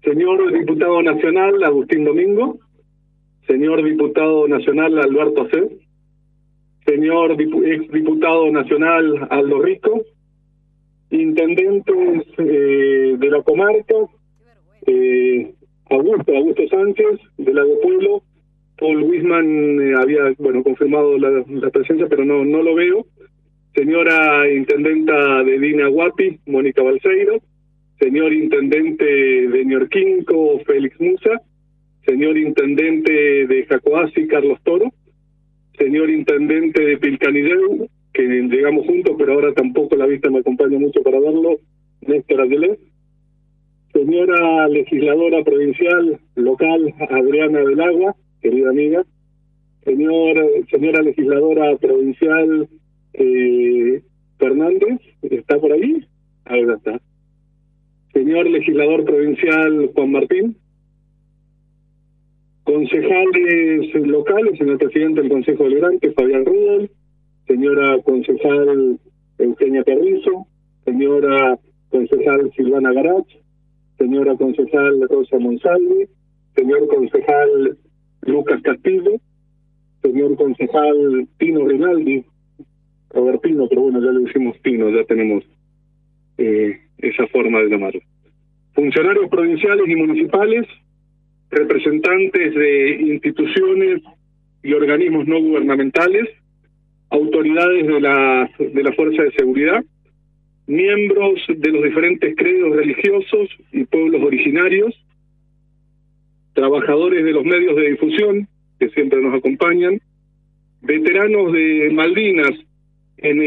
Señor diputado nacional Agustín Domingo, señor diputado nacional Alberto Acé, señor exdiputado nacional Aldo Rico, intendentes de la comarca, Augusto Sánchez, del Lago Pueblo. Paul Wisman había confirmado la presencia, pero no lo veo. Señora intendenta de Dinahuapi, Mónica Balseiro. Señor intendente de Ñorquinco, Félix Musa. Señor intendente de Jacoasi, Carlos Toro. Señor intendente de Pilcanideu, que llegamos juntos, pero ahora tampoco la vista me acompaña mucho para verlo, Néstor Aguilé. Señora legisladora provincial local, Adriana del Agua, querida amiga. Señora legisladora provincial Fernández, ¿está por ahí? Ahí está. Señor legislador provincial Juan Martín. Concejales locales, señor presidente del Consejo Deliberante, Fabián Rudolf. Señora concejal Eugenia Carrizo. Señora concejal Silvana Garach. Señora concejal Rosa Monsalvi. Señor concejal Lucas Castillo. Señor concejal Tino Rinaldi. Robertino, pero bueno, ya le decimos Tino, ya tenemos esa forma de llamarlo. Funcionarios provinciales y municipales, representantes de instituciones y organismos no gubernamentales, autoridades de la Fuerza de Seguridad, miembros de los diferentes credos religiosos y pueblos originarios, trabajadores de los medios de difusión, que siempre nos acompañan, veteranos de Malvinas en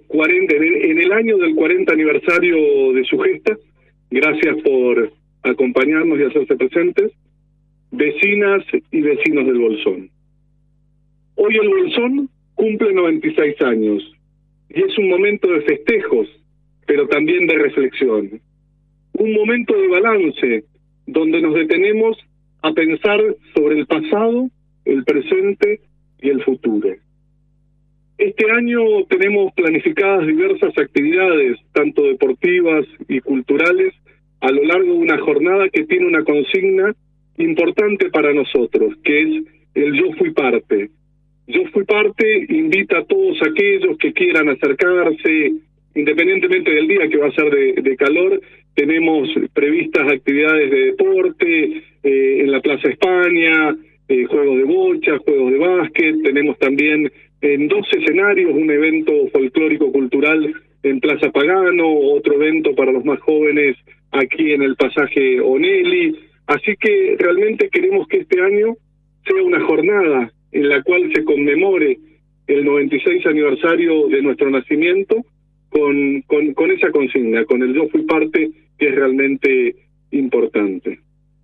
el año del 40 aniversario de su gesta, gracias por acompañarnos y hacerse presentes, vecinas y vecinos del Bolsón. Hoy el Bolsón cumple 96 años y es un momento de festejos, pero también de reflexión. Un momento de balance donde nos detenemos a pensar sobre el pasado, el presente y el futuro. Este año tenemos planificadas diversas actividades, tanto deportivas y culturales, a lo largo de una jornada que tiene una consigna importante para nosotros, que es el Yo Fui Parte. Yo Fui Parte invita a todos aquellos que quieran acercarse, independientemente del día que va a ser de calor. Tenemos previstas actividades de deporte en la Plaza España, juegos de bocha, juegos de básquet. Tenemos también en 2 escenarios un evento folclórico cultural en Plaza Pagano, otro evento para los más jóvenes aquí en el pasaje Onelli. Así que realmente queremos que este año sea una jornada en la cual se conmemore el 96 aniversario de nuestro nacimiento con esa consigna, con el Yo Fui Parte, que es realmente importante.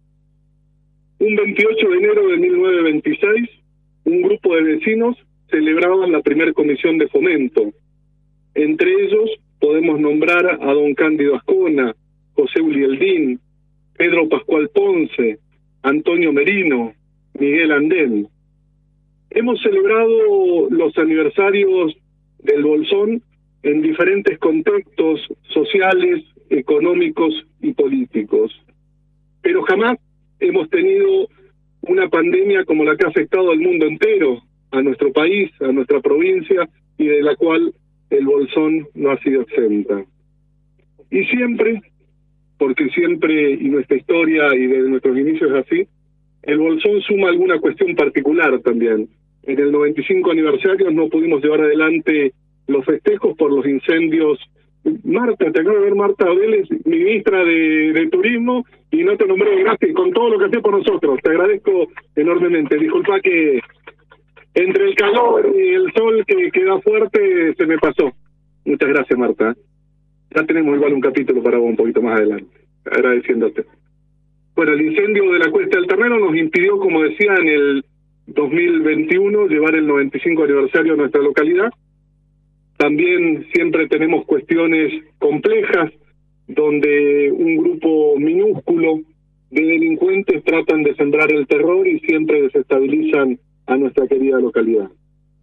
Un 28 de enero de 1926, un grupo de vecinos celebraban la primera comisión de fomento. Entre ellos podemos nombrar a don Cándido Ascona, José Ulieldín, Pedro Pascual Ponce, Antonio Merino, Miguel Andén. Hemos celebrado los aniversarios del Bolsón en diferentes contextos sociales, económicos y políticos. Pero jamás hemos tenido una pandemia como la que ha afectado al mundo entero, a nuestro país, a nuestra provincia, y de la cual el Bolsón no ha sido exenta. Y siempre, porque siempre, y nuestra historia y desde nuestros inicios es así, el Bolsón suma alguna cuestión particular también. En el 95 aniversario no pudimos llevar adelante los festejos por los incendios. Marta, te acabo de ver, Marta Vélez, ministra de Turismo, y no te nombré, gracias, con todo lo que haces por nosotros. Te agradezco enormemente. Disculpa que entre el calor y el sol que queda fuerte se me pasó. Muchas gracias, Marta. Ya tenemos igual un capítulo para vos un poquito más adelante, agradeciéndote. Bueno, el incendio de la Cuesta del Ternero nos impidió, como decía, en el 2021 llevar el 95 aniversario a nuestra localidad. También siempre tenemos cuestiones complejas donde un grupo minúsculo de delincuentes tratan de sembrar el terror y siempre desestabilizan a nuestra querida localidad.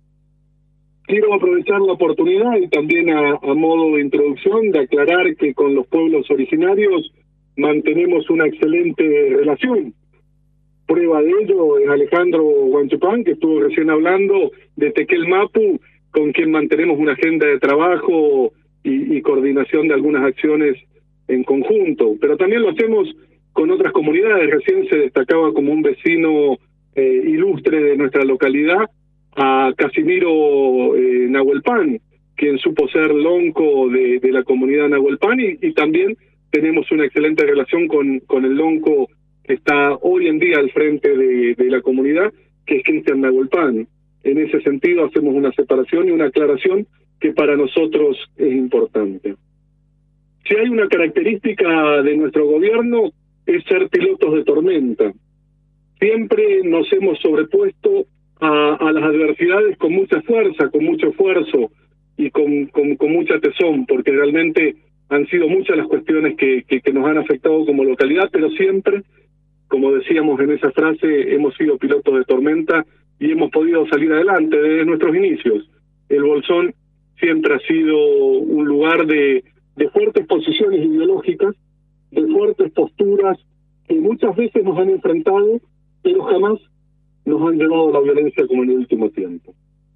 Quiero aprovechar la oportunidad y también a modo de introducción de aclarar que con los pueblos originarios mantenemos una excelente relación. Prueba de ello es Alejandro Huanchupán, que estuvo recién hablando de Tequel Mapu, con quien mantenemos una agenda de trabajo y coordinación de algunas acciones en conjunto. Pero también lo hacemos con otras comunidades. Recién se destacaba como un vecino ilustre de nuestra localidad a Casimiro Nahuelpan, quien supo ser lonco de la comunidad Nahuelpan, y también tenemos una excelente relación con el lonco que está hoy en día al frente de la comunidad, que es Cristian Nahuelpan. En ese sentido hacemos una separación y una aclaración que para nosotros es importante. Si hay una característica de nuestro gobierno es ser pilotos de tormenta. Siempre nos hemos sobrepuesto a las adversidades con mucha fuerza, con mucho esfuerzo y con mucha tesón, porque realmente han sido muchas las cuestiones que nos han afectado como localidad, pero siempre, como decíamos en esa frase, hemos sido pilotos de tormenta y hemos podido salir adelante desde nuestros inicios. El Bolsón siempre ha sido un lugar de fuertes posiciones ideológicas, de fuertes posturas que muchas veces nos han enfrentado, pero jamás nos han llevado a la violencia como en el último tiempo.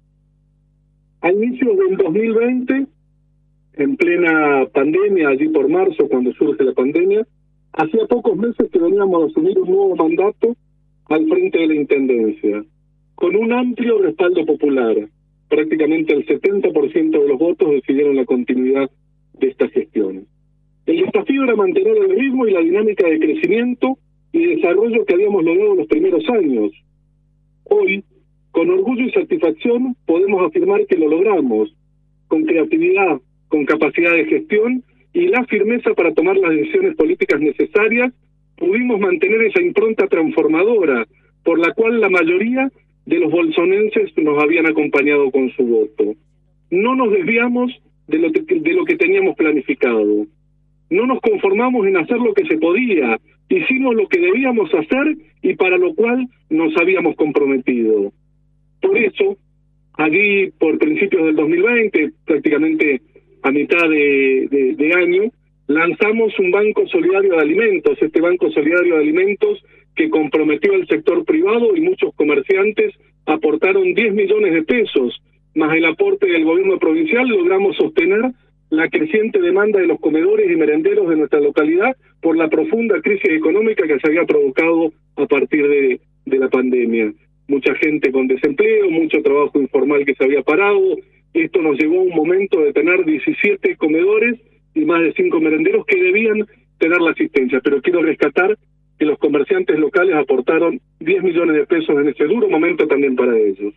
A inicios del 2020, en plena pandemia, allí por marzo, cuando surge la pandemia, hacía pocos meses que veníamos a asumir un nuevo mandato al frente de la Intendencia, con un amplio respaldo popular. Prácticamente el 70% de los votos decidieron la continuidad de esta gestión. El desafío era mantener el ritmo y la dinámica de crecimiento y desarrollo que habíamos logrado en los primeros años. Hoy, con orgullo y satisfacción, podemos afirmar que lo logramos, con creatividad, con capacidad de gestión y la firmeza para tomar las decisiones políticas necesarias, pudimos mantener esa impronta transformadora, por la cual la mayoría de los bolsonenses nos habían acompañado con su voto. No nos desviamos de lo que teníamos planificado. No nos conformamos en hacer lo que se podía, hicimos lo que debíamos hacer y para lo cual nos habíamos comprometido. Por eso, allí por principios del 2020, prácticamente a mitad de año, lanzamos un Banco Solidario de Alimentos, este Banco Solidario de Alimentos que comprometió al sector privado y muchos comerciantes aportaron 10 millones de pesos, más el aporte del gobierno provincial, logramos sostener la creciente demanda de los comedores y merenderos de nuestra localidad por la profunda crisis económica que se había provocado a partir de la pandemia. Mucha gente con desempleo, mucho trabajo informal que se había parado. Esto nos llevó a un momento de tener 17 comedores y más de 5 merenderos que debían tener la asistencia. Pero quiero rescatar que los comerciantes locales aportaron 10 millones de pesos en ese duro momento también para ellos.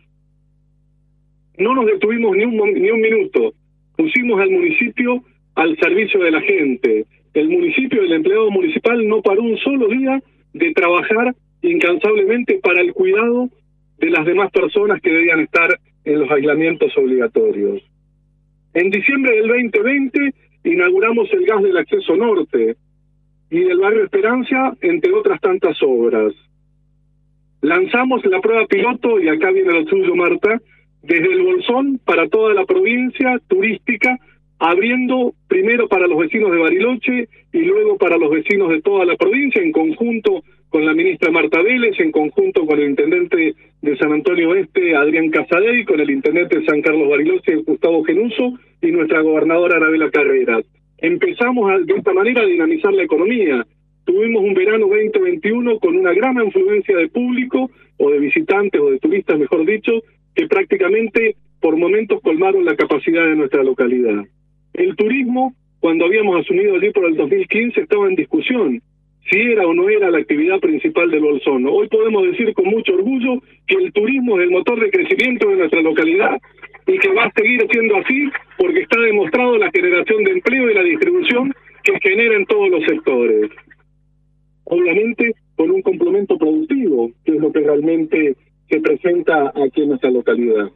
No nos detuvimos ni un minuto. Pusimos al municipio al servicio de la gente. El municipio, el empleado municipal no paró un solo día de trabajar incansablemente para el cuidado de las demás personas que debían estar en los aislamientos obligatorios. En diciembre del 2020 inauguramos el gas del acceso norte y del barrio Esperanza, entre otras tantas obras. Lanzamos la prueba piloto, y acá viene lo tuyo, Marta, desde el Bolsón para toda la provincia turística, abriendo primero para los vecinos de Bariloche y luego para los vecinos de toda la provincia, en conjunto con la ministra Marta Vélez, en conjunto con el intendente de San Antonio Oeste, Adrián Casadei, con el intendente de San Carlos Bariloche, Gustavo Genuso, y nuestra gobernadora Arabela Carreras. Empezamos de esta manera a dinamizar la economía. Tuvimos un verano 2021 con una gran afluencia de público, o de visitantes, o de turistas, mejor dicho, que prácticamente por momentos colmaron la capacidad de nuestra localidad. El turismo, cuando habíamos asumido allí por el 2015, estaba en discusión si era o no era la actividad principal del Bolsón. Hoy podemos decir con mucho orgullo que el turismo es el motor de crecimiento de nuestra localidad y que va a seguir siendo así porque está demostrado la generación de empleo y la distribución que genera en todos los sectores. Obviamente con un complemento productivo, que es lo que realmente se presenta aquí en nuestra localidad.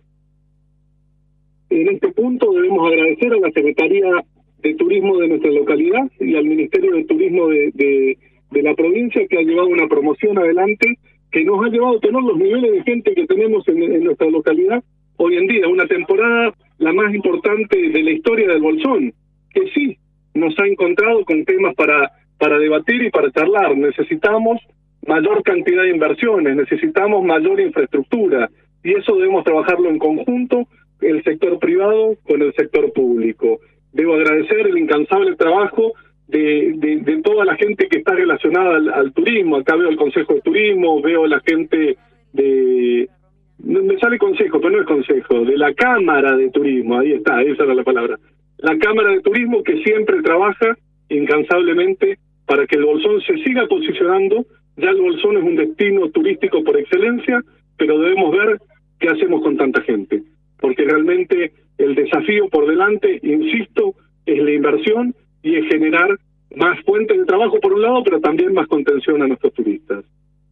En este punto debemos agradecer a la Secretaría de Turismo de nuestra localidad y al Ministerio de Turismo de la provincia, que ha llevado una promoción adelante que nos ha llevado a tener los niveles de gente que tenemos en nuestra localidad hoy en día, una temporada la más importante de la historia del Bolsón, que sí nos ha encontrado con temas para para debatir y para charlar. Necesitamos mayor cantidad de inversiones, necesitamos mayor infraestructura, y eso debemos trabajarlo en conjunto, el sector privado con el sector público. Debo agradecer el incansable trabajo de toda la gente que está relacionada al turismo. Acá veo el Consejo de Turismo, veo la gente no me sale consejo, pero no es consejo, de la Cámara de Turismo, ahí está, esa era la palabra. La Cámara de Turismo, que siempre trabaja incansablemente para que el Bolsón se siga posicionando. Ya el Bolsón es un destino turístico por excelencia, pero debemos ver qué hacemos con tanta gente, porque realmente el desafío por delante, insisto, es la inversión y es generar más fuentes de trabajo por un lado, pero también más contención a nuestros turistas.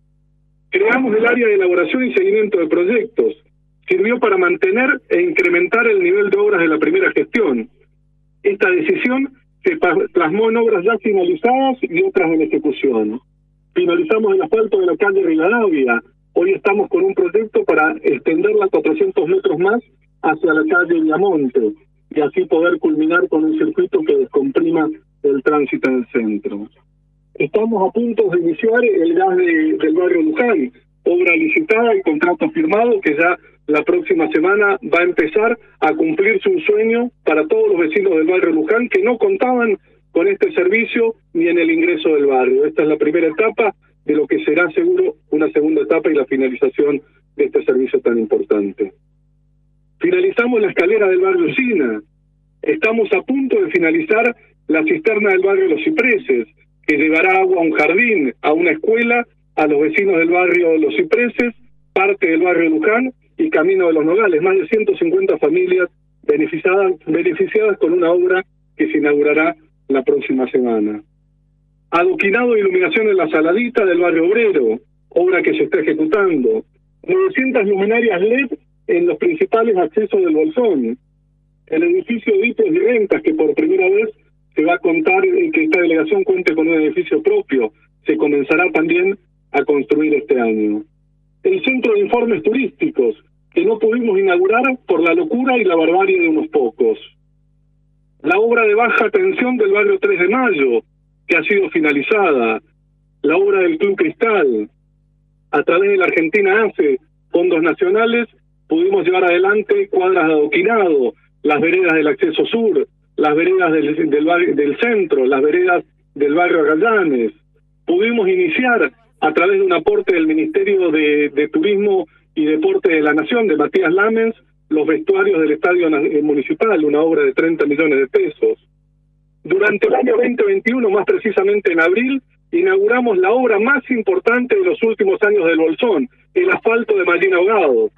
Creamos el área de elaboración y seguimiento de proyectos. Sirvió para mantener e incrementar el nivel de obras de la primera gestión. Esta decisión se plasmó en obras ya finalizadas y otras en ejecución. Finalizamos el asfalto de la calle Rivadavia. Hoy estamos con un proyecto para extenderla 400 metros más hacia la calle Viamonte y así poder culminar con un circuito que descomprima el tránsito en el centro. Estamos a punto de iniciar el gas del barrio Luján, obra licitada y contrato firmado que ya la próxima semana va a empezar a cumplirse un sueño para todos los vecinos del barrio Luján que no contaban con este servicio ni en el ingreso del barrio. Esta es la primera etapa de lo que será seguro una segunda etapa y la finalización de este servicio tan importante. Finalizamos la escalera del barrio Sina. Estamos a punto de finalizar la cisterna del barrio Los Cipreses, que llevará agua a un jardín, a una escuela, a los vecinos del barrio Los Cipreses, parte del barrio Luján y Camino de los Nogales. Más de 150 familias beneficiadas con una obra que se inaugurará la próxima semana. Adoquinado e iluminación en la Saladita del barrio Obrero, obra que se está ejecutando. 900 luminarias LED en los principales accesos del Bolsón. El edificio de hitos y rentas, que por primera vez se va a contar que esta delegación cuente con un edificio propio. Se comenzará también a construir este año. El centro de informes turísticos, que no pudimos inaugurar por la locura y la barbarie de unos pocos. La obra de baja tensión del barrio 3 de Mayo, que ha sido finalizada. La obra del Club Cristal. A través de la Argentina ACE, fondos nacionales, pudimos llevar adelante cuadras de adoquinado, las veredas del acceso sur, las veredas del centro, las veredas del barrio Agallanes. Pudimos iniciar, a través de un aporte del Ministerio de Turismo y Deporte de la Nación, de Matías Lamens, los vestuarios del Estadio Municipal, una obra de 30 millones de pesos. Durante el año 2021, más precisamente en abril, inauguramos la obra más importante de los últimos años del Bolsón, el asfalto de Mallín Ahogado.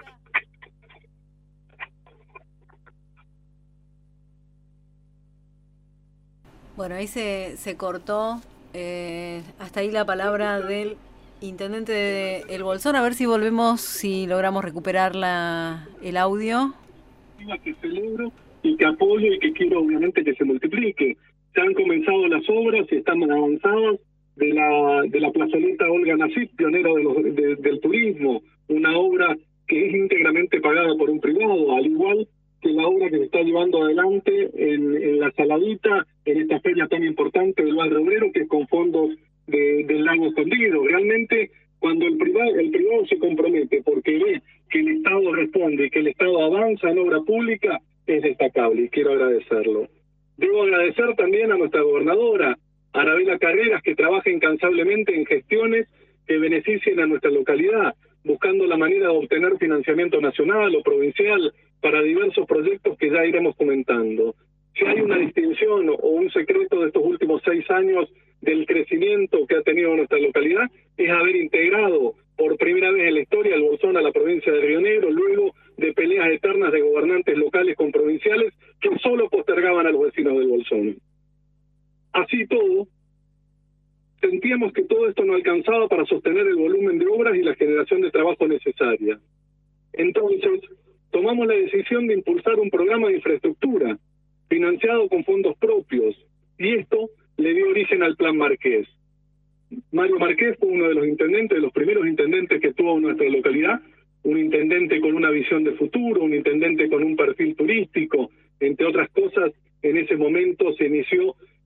Bueno, ahí se cortó hasta ahí la palabra del intendente de El Bolsón. A ver si volvemos, si logramos recuperar el audio. Que celebro y que apoyo y que quiero obviamente que se multiplique. Se han comenzado las obras y están avanzadas de la plazoleta Olga Nasif, pionera del turismo, una obra que es íntegramente pagada por un privado, al igual que la obra que se está llevando adelante en la Saladita, en esta feria tan importante del barrio obrero, que es con fondos del Lago Escondido. Realmente, cuando el privado se compromete porque ve que el Estado responde y que el Estado avanza en obra pública, es destacable y quiero agradecerlo. Debo agradecer también a nuestra gobernadora, Arabela Carreras, que trabaja incansablemente en gestiones que beneficien a nuestra localidad, buscando la manera de obtener financiamiento nacional o provincial para diversos proyectos que ya iremos comentando. Si hay una distinción o un secreto de estos últimos 6 años del crecimiento que ha tenido nuestra localidad, es haber integrado por primera vez en la historia el Bolsón a la provincia de Río Negro, luego de peleas eternas de gobernantes locales con provinciales que solo postergaban a los vecinos del Bolsón. Así todo, sentíamos que todo esto no alcanzaba para sostener el volumen de obras y la generación de trabajo necesaria. Entonces, tomamos la decisión de impulsar un programa de infraestructura financiado con fondos propios, y esto le dio origen al Plan Marqués. Mario Marqués fue uno de los intendentes, de los primeros intendentes que tuvo nuestra localidad, un intendente con una visión de futuro, un intendente con un perfil turístico, entre otras cosas. En ese momento se inició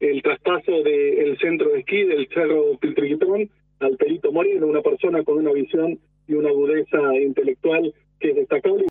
el traspaso del centro de esquí del Cerro Piltriquitón al Perito Moreno, una persona con una visión y una agudeza intelectual que es destacable.